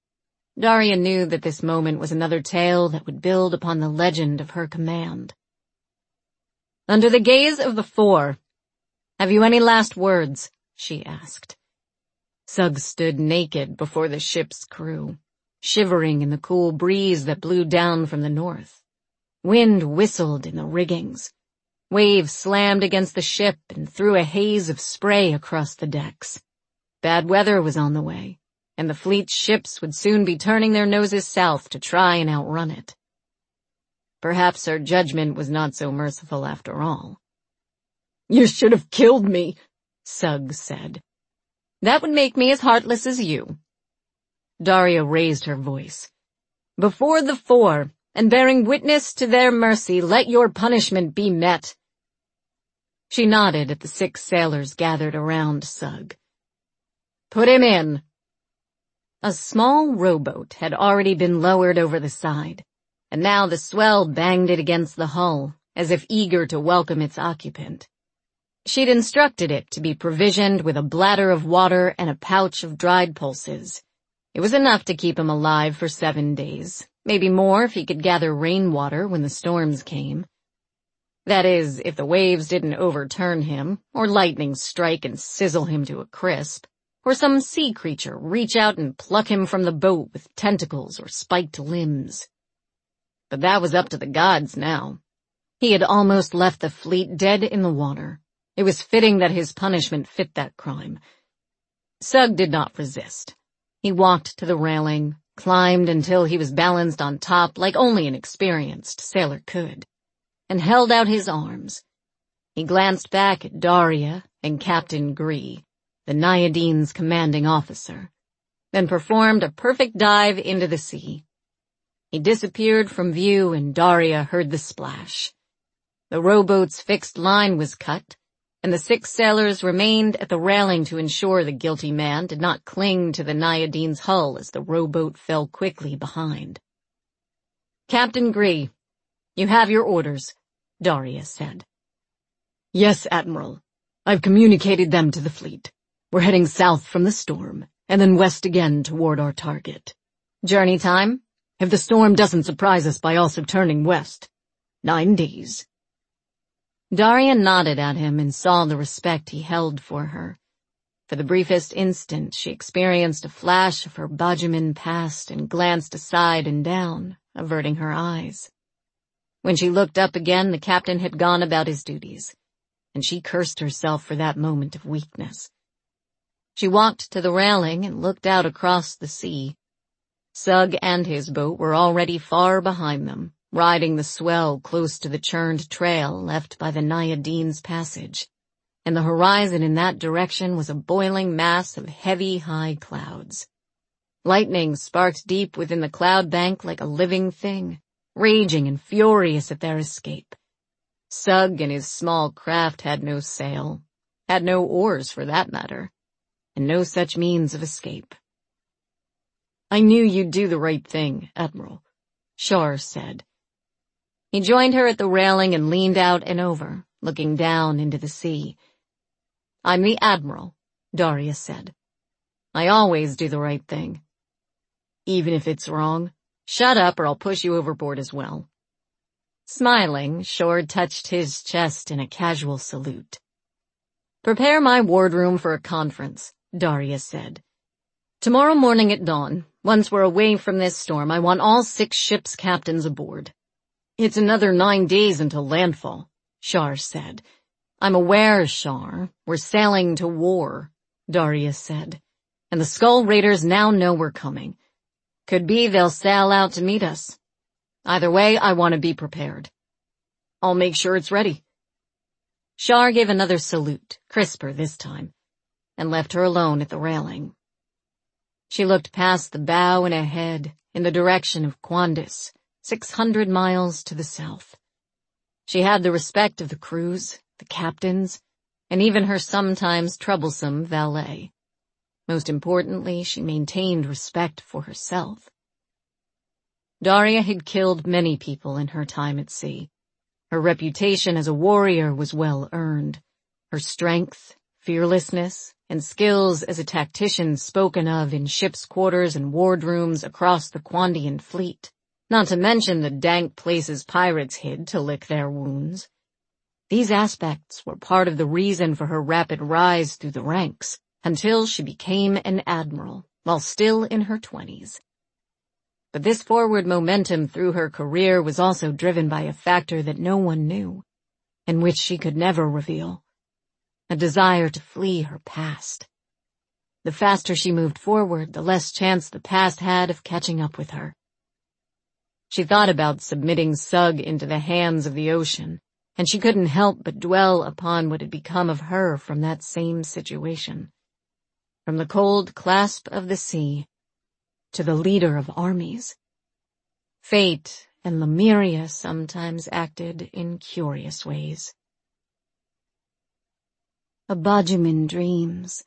Daria knew that this moment was another tale that would build upon the legend of her command. "Under the gaze of the four, have you any last words?" she asked. Sug stood naked before the ship's crew, shivering in the cool breeze that blew down from the north. Wind whistled in the riggings. Waves slammed against the ship and threw a haze of spray across the decks. Bad weather was on the way, and the fleet's ships would soon be turning their noses south to try and outrun it. Perhaps her judgment was not so merciful after all. "You should have killed me," Sug said. "That would make me as heartless as you." Daria raised her voice. "Before the four, and bearing witness to their mercy, let your punishment be met." She nodded at the 6 sailors gathered around Sug. "Put him in." A small rowboat had already been lowered over the side, and now the swell banged it against the hull, as if eager to welcome its occupant. She'd instructed it to be provisioned with a bladder of water and a pouch of dried pulses. It was enough to keep him alive for 7 days, maybe more if he could gather rainwater when the storms came. That is, if the waves didn't overturn him, or lightning strike and sizzle him to a crisp, or some sea creature reach out and pluck him from the boat with tentacles or spiked limbs. But that was up to the gods now. He had almost left the fleet dead in the water. It was fitting that his punishment fit that crime. Sug did not resist. He walked to the railing, climbed until he was balanced on top like only an experienced sailor could, and held out his arms. He glanced back at Daria and Captain Gree, the Naiadine's commanding officer, then performed a perfect dive into the sea. He disappeared from view and Daria heard the splash. The rowboat's fixed line was cut, and the 6 sailors remained at the railing to ensure the guilty man did not cling to the Naiadine's hull as the rowboat fell quickly behind. "Captain Gree, you have your orders," Daria said. "Yes, Admiral. I've communicated them to the fleet. We're heading south from the storm, and then west again toward our target. Journey time? If the storm doesn't surprise us by also turning west. 9 days. Daria nodded at him and saw the respect he held for her. For the briefest instant, she experienced a flash of her Bajaman past and glanced aside and down, averting her eyes. When she looked up again, the captain had gone about his duties, and she cursed herself for that moment of weakness. She walked to the railing and looked out across the sea. Sug and his boat were already far behind them, riding the swell close to the churned trail left by the Naiadine's passage, and the horizon in that direction was a boiling mass of heavy, high clouds. Lightning sparked deep within the cloud bank like a living thing, raging and furious at their escape. Sug and his small craft had no sail, had no oars for that matter, and no such means of escape. I knew you'd do the right thing, Admiral, Shar said. He joined her at the railing and leaned out and over, looking down into the sea. I'm the Admiral, Daria said. I always do the right thing. Even if it's wrong, shut up or I'll push you overboard as well. Smiling, Shor touched his chest in a casual salute. Prepare my wardroom for a conference, Daria said. Tomorrow morning at dawn, once we're away from this storm, I want all 6 ships' captains aboard. It's another 9 days until landfall, Shar said. I'm aware, Shar. We're sailing to war, Daria said. And the Skull Raiders now know we're coming. Could be they'll sail out to meet us. Either way, I want to be prepared. I'll make sure it's ready. Shar gave another salute, crisper this time, and left her alone at the railing. She looked past the bow and ahead in the direction of Quandis, 600 miles to the south. She had the respect of the crews, the captains, and even her sometimes troublesome valet. Most importantly, she maintained respect for herself. Daria had killed many people in her time at sea. Her reputation as a warrior was well earned. Her strength, fearlessness, and skills as a tactician spoken of in ship's quarters and wardrooms across the Quandian fleet, not to mention the dank places pirates hid to lick their wounds. These aspects were part of the reason for her rapid rise through the ranks, until she became an admiral, while still in her 20s. But this forward momentum through her career was also driven by a factor that no one knew, and which she could never reveal: a desire to flee her past. The faster she moved forward, the less chance the past had of catching up with her. She thought about submitting Sugg into the hands of the ocean, and she couldn't help but dwell upon what had become of her from that same situation. From the cold clasp of the sea to the leader of armies. Fate and Lemuria sometimes acted in curious ways. A Bajuman dreams.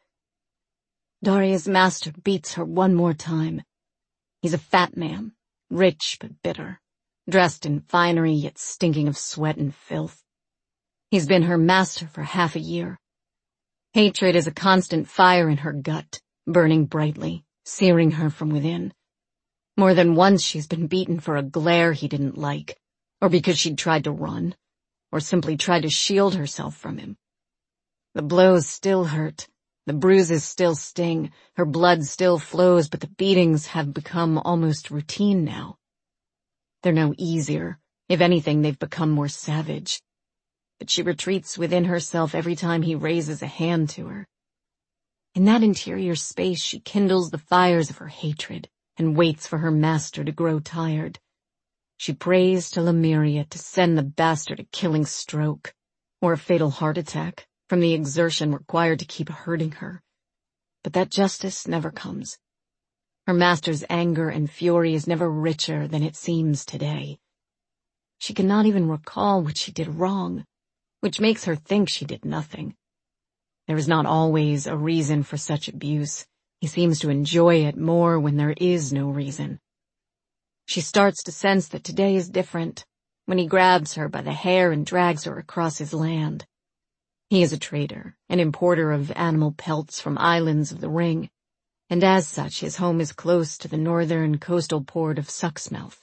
Daria's master beats her one more time. He's a fat man, rich but bitter, dressed in finery yet stinking of sweat and filth. He's been her master for half a year. Hatred is a constant fire in her gut, burning brightly, searing her from within. More than once she's been beaten for a glare he didn't like, or because she'd tried to run, or simply tried to shield herself from him. The blows still hurt, the bruises still sting, her blood still flows, but the beatings have become almost routine now. They're no easier. If anything, they've become more savage. But she retreats within herself every time he raises a hand to her. In that interior space, she kindles the fires of her hatred and waits for her master to grow tired. She prays to Lemuria to send the bastard a killing stroke or a fatal heart attack from the exertion required to keep hurting her. But that justice never comes. Her master's anger and fury is never richer than it seems today. She cannot even recall what she did wrong, which makes her think she did nothing. There is not always a reason for such abuse. He seems to enjoy it more when there is no reason. She starts to sense that today is different, when he grabs her by the hair and drags her across his land. He is a trader, an importer of animal pelts from islands of the Ring, and as such his home is close to the northern coastal port of Sucksmouth.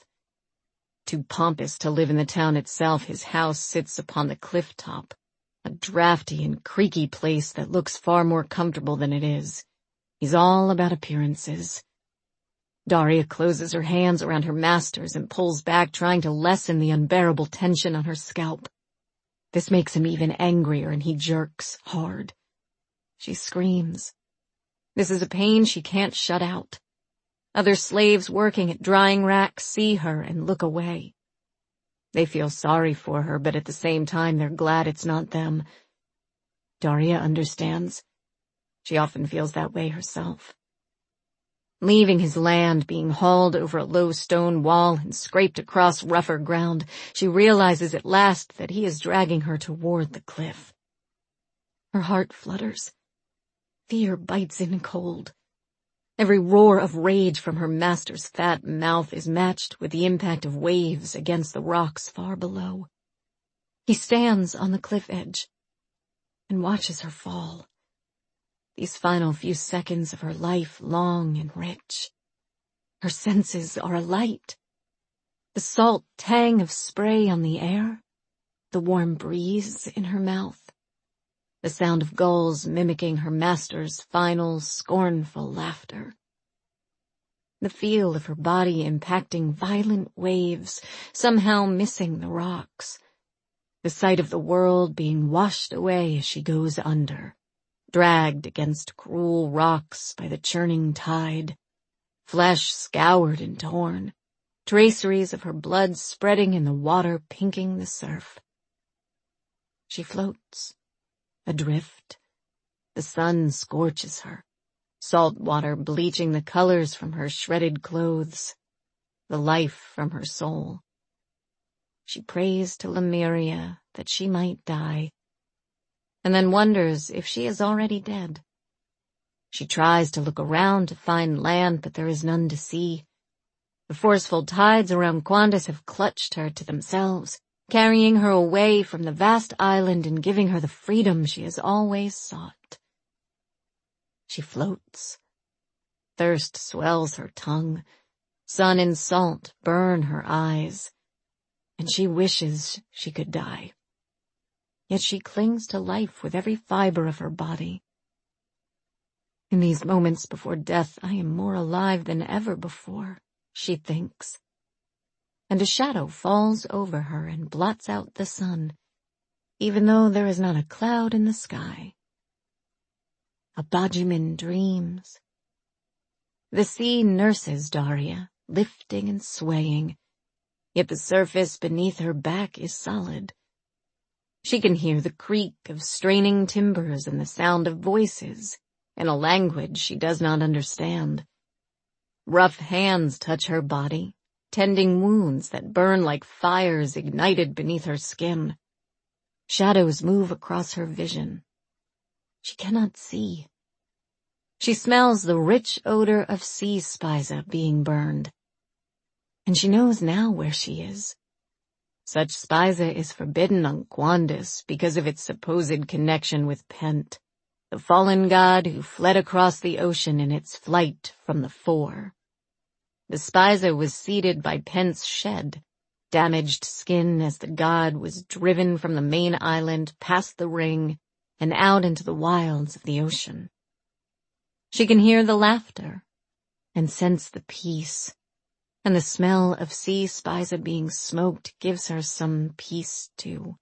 Too pompous to live in the town itself, his house sits upon the cliff top, a drafty and creaky place that looks far more comfortable than it is. He's all about appearances. Daria closes her hands around her master's and pulls back, trying to lessen the unbearable tension on her scalp. This makes him even angrier, and he jerks hard. She screams. This is a pain she can't shut out. Other slaves working at drying racks see her and look away. They feel sorry for her, but at the same time they're glad it's not them. Daria understands. She often feels that way herself. Leaving his land, being hauled over a low stone wall and scraped across rougher ground, she realizes at last that he is dragging her toward the cliff. Her heart flutters. Fear bites in cold. Every roar of rage from her master's fat mouth is matched with the impact of waves against the rocks far below. He stands on the cliff edge and watches her fall. These final few seconds of her life long and rich. Her senses are alight. The salt tang of spray on the air, the warm breeze in her mouth, the sound of gulls mimicking her master's final, scornful laughter. The feel of her body impacting violent waves, somehow missing the rocks. The sight of the world being washed away as she goes under, dragged against cruel rocks by the churning tide, flesh scoured and torn, traceries of her blood spreading in the water pinking the surf. She floats, adrift. The sun scorches her, salt water bleaching the colors from her shredded clothes, the life from her soul. She prays to Lemuria that she might die, and then wonders if she is already dead. She tries to look around to find land, but there is none to see. The forceful tides around Qantas have clutched her to themselves, carrying her away from the vast island and giving her the freedom she has always sought. She floats. Thirst swells her tongue. Sun and salt burn her eyes. And she wishes she could die. Yet she clings to life with every fiber of her body. In these moments before death, I am more alive than ever before, she thinks. And a shadow falls over her and blots out the sun, even though there is not a cloud in the sky. A Bajumon dreams. The sea nurses Daria, lifting and swaying, yet the surface beneath her back is solid. She can hear the creak of straining timbers and the sound of voices in a language she does not understand. Rough hands touch her body, tending wounds that burn like fires ignited beneath her skin. Shadows move across her vision. She cannot see. She smells the rich odor of sea spiza being burned. And she knows now where she is. Such spiza is forbidden on Qantas because of its supposed connection with Pent, the fallen god who fled across the ocean in its flight from the Four. The spiza was seeded by Pent's shed, damaged skin as the god was driven from the main island past the ring and out into the wilds of the ocean. She can hear the laughter and sense the peace, and the smell of sea spiza being smoked gives her some peace too.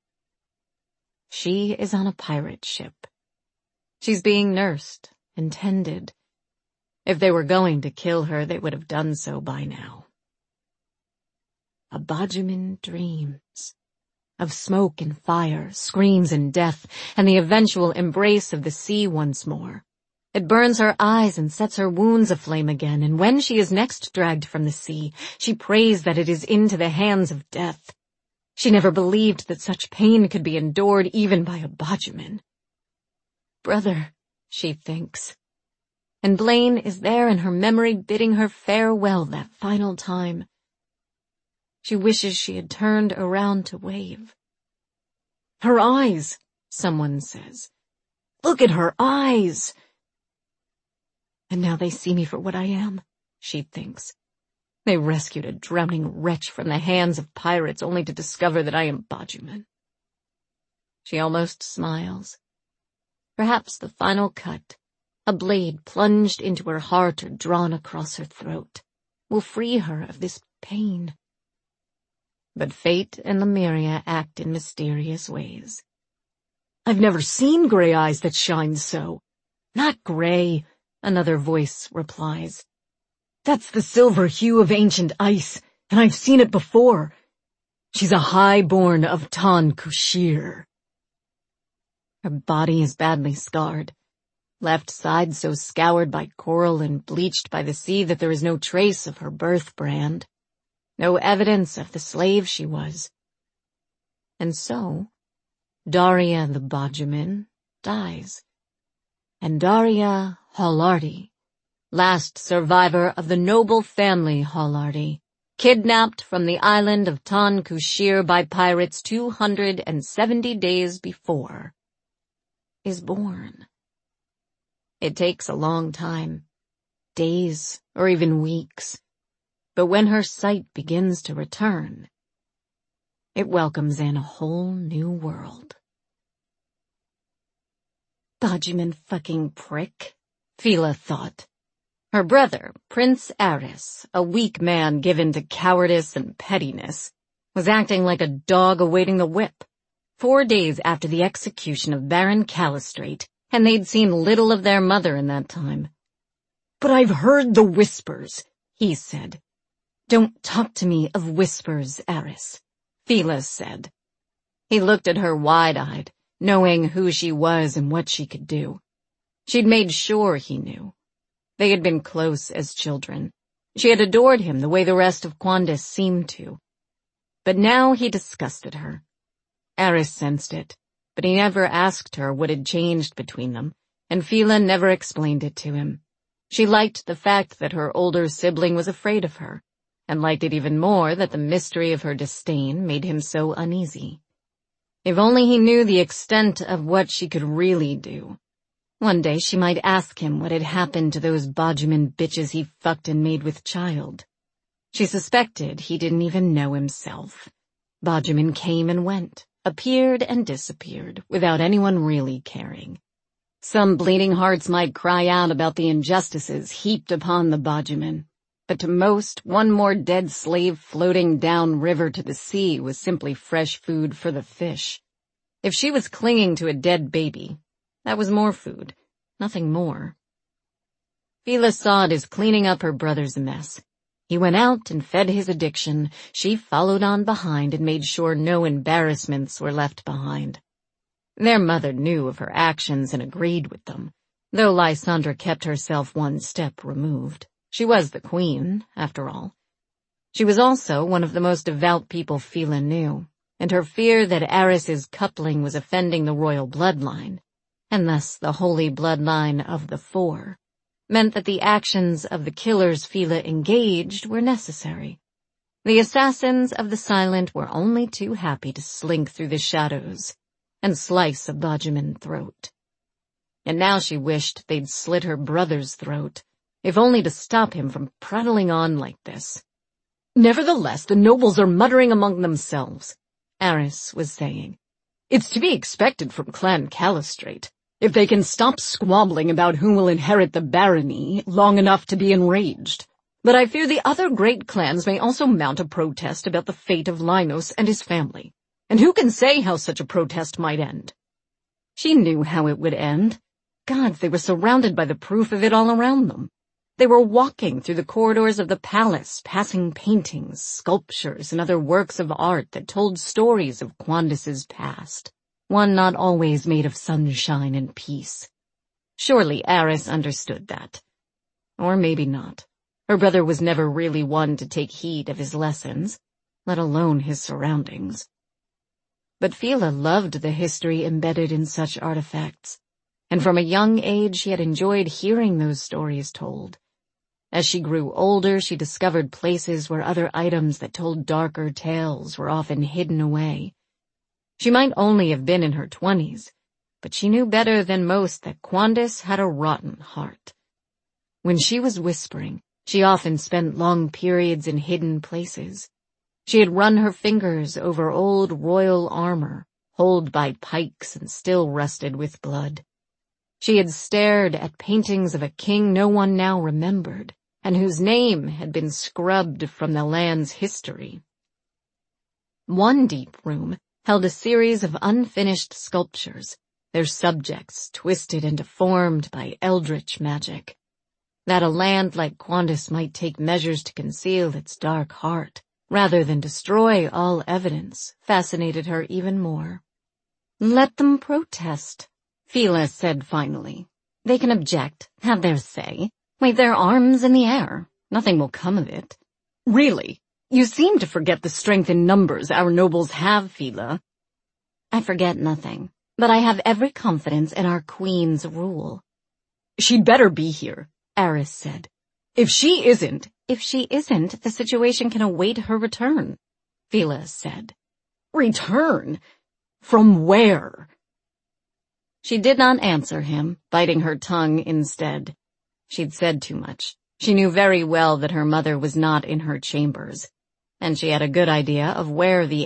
She is on a pirate ship. She's being nursed and tended. If they were going to kill her, they would have done so by now. A Bajumon dreams of smoke and fire, screams and death, and the eventual embrace of the sea once more. It burns her eyes and sets her wounds aflame again, and when she is next dragged from the sea, she prays that it is into the hands of death. She never believed that such pain could be endured even by a Bajumon. Brother, she thinks. And Blaine is there in her memory bidding her farewell that final time. She wishes she had turned around to wave. Her eyes, someone says. Look at her eyes! And now they see me for what I am, she thinks. They rescued a drowning wretch from the hands of pirates only to discover that I am Bajumon. She almost smiles. Perhaps the final cut, a blade plunged into her heart or drawn across her throat, will free her of this pain. But fate and Lemuria act in mysterious ways. I've never seen gray eyes that shine so. Not gray, another voice replies. That's the silver hue of ancient ice, and I've seen it before. She's a high-born of Tan Kushir. Her body is badly scarred, left side so scoured by coral and bleached by the sea that there is no trace of her birth brand, no evidence of the slave she was. And so, Daria the Bajumon dies, and Daria Halardi last survivor of the noble family Hallardi, kidnapped from the island of Tan Kushir by pirates 270 days before, is born. It takes a long time, days or even weeks, but when her sight begins to return, it welcomes in a whole new world. Bojuman fucking prick, Fila thought. Her brother, Prince Aris, a weak man given to cowardice and pettiness, was acting like a dog awaiting the whip. 4 days after the execution of Baron Calistrate, and they'd seen little of their mother in that time. "But I've heard the whispers," he said. "Don't talk to me of whispers, Aris," Fila said. He looked at her wide-eyed, knowing who she was and what she could do. She'd made sure he knew. They had been close as children. She had adored him the way the rest of Quandis seemed to. But now he disgusted her. Aris sensed it, but he never asked her what had changed between them, and Fila never explained it to him. She liked the fact that her older sibling was afraid of her, and liked it even more that the mystery of her disdain made him so uneasy. If only he knew the extent of what she could really do. One day she might ask him what had happened to those Bojuman bitches he fucked and made with child. She suspected he didn't even know himself. Bojuman came and went, appeared and disappeared, without anyone really caring. Some bleeding hearts might cry out about the injustices heaped upon the Bojuman, but to most, one more dead slave floating down river to the sea was simply fresh food for the fish. If she was clinging to a dead baby, that was more food, nothing more. Fila saw it as cleaning up her brother's mess. He went out and fed his addiction. She followed on behind and made sure no embarrassments were left behind. Their mother knew of her actions and agreed with them, though Lysandra kept herself one step removed. She was the queen, after all. She was also one of the most devout people Fila knew, and her fear that Aris's coupling was offending the royal bloodline, and thus the holy bloodline of the Four, meant that the actions of the killers Fila engaged were necessary. The assassins of the Silent were only too happy to slink through the shadows and slice a Bojuman throat. And now she wished they'd slit her brother's throat, if only to stop him from prattling on like this. "Nevertheless, the nobles are muttering among themselves," Aris was saying. "It's to be expected from Clan Calistrate. If they can stop squabbling about who will inherit the barony long enough to be enraged. But I fear the other great clans may also mount a protest about the fate of Lynos and his family. And who can say how such a protest might end?" She knew how it would end. God, they were surrounded by the proof of it all around them. They were walking through the corridors of the palace, passing paintings, sculptures, and other works of art that told stories of Quandis's past, one not always made of sunshine and peace. Surely Aris understood that. Or maybe not. Her brother was never really one to take heed of his lessons, let alone his surroundings. But Fila loved the history embedded in such artifacts, and from a young age she had enjoyed hearing those stories told. As she grew older, she discovered places where other items that told darker tales were often hidden away. She might only have been in her 20s, but she knew better than most that Quandis had a rotten heart. When she was whispering, she often spent long periods in hidden places. She had run her fingers over old royal armor, holed by pikes and still rusted with blood. She had stared at paintings of a king no one now remembered, and whose name had been scrubbed from the land's history. One deep room held a series of unfinished sculptures, their subjects twisted and deformed by eldritch magic. That a land like Quandis might take measures to conceal its dark heart, rather than destroy all evidence, fascinated her even more. "Let them protest," Fila said finally. "They can object, have their say, wave their arms in the air. Nothing will come of it." "Really? You seem to forget the strength in numbers our nobles have, Fila." "I forget nothing, but I have every confidence in our queen's rule." "She'd better be here. Aris said. If she isn't, the situation can await her return, Phila said. Return? From where? She did not answer him, biting her tongue instead. She'd said too much. She knew very well that her mother was not in her chambers, and she had a good idea of where the